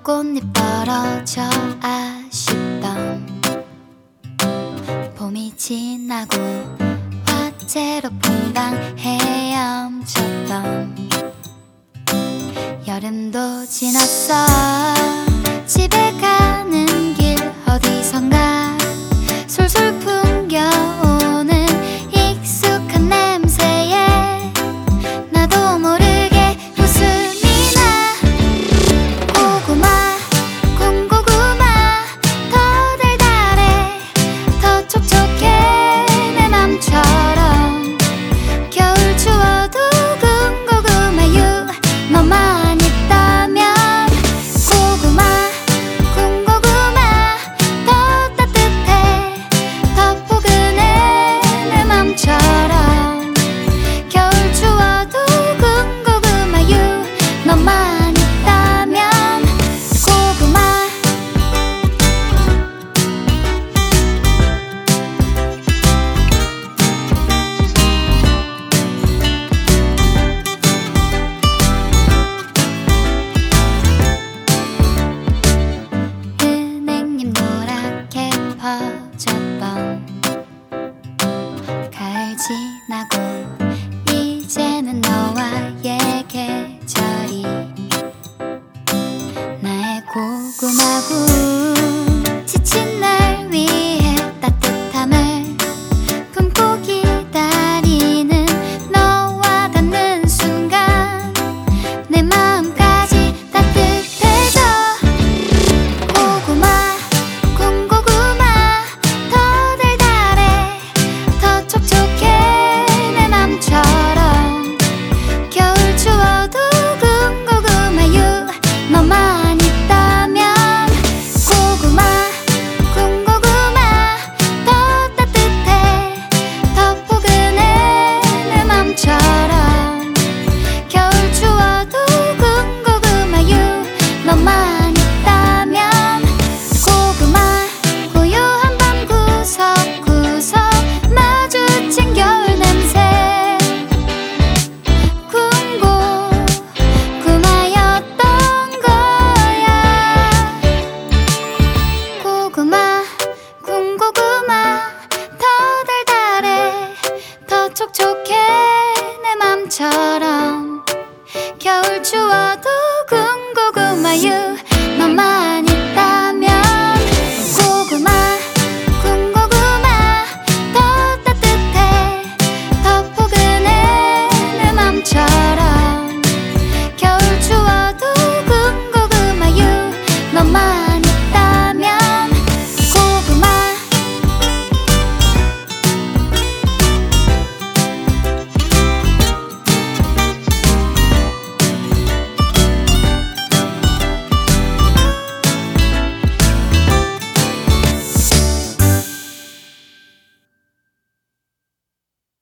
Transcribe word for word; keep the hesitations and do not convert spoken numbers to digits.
꽃잎 떨어져 아쉽던 봄이 지나고 화재로 퐁당 헤엄쳤던 여름도 지났어. 집에 가는 길 어디선가 솔솔 풍겨오는 익숙한 냄새에 나도 모르게 웃음이 나. 고구마 군고구마 더 달달해 더 촉촉해 내 맘처럼. 겨울 추워도 군고구마유 너만 있다면. 고구마 군고구마 더 따뜻해 더 포근해 내 맘처럼. 겨울 추워도 군고구마유 너만 있다면. 고구마 은행잎 노랗게 퍼졌던 가을 지나고 이제는 너와의 계절이 나의 고구마군. 지친 날 위해 따뜻함을 품고 기다리는 너와 닿는 순간 내 마음까지 따뜻해져. 고구마 군고구마 더 달달해 더 촉촉해 내 맘처럼. 겨울 추워도 군고구마유 너만 있다면. 고구마 군고구마 더 따뜻해 더 포근해 내 맘처럼. 겨울 추워도 군고구마유 너만 있다면. 고구마 고요한 밤 구석구석 마주친 겨울 냄새 군고구마였던 거야. 고구마 군고구마 더 달달해 더 촉촉해 내 맘처럼. 겨울 추워도 군고구마유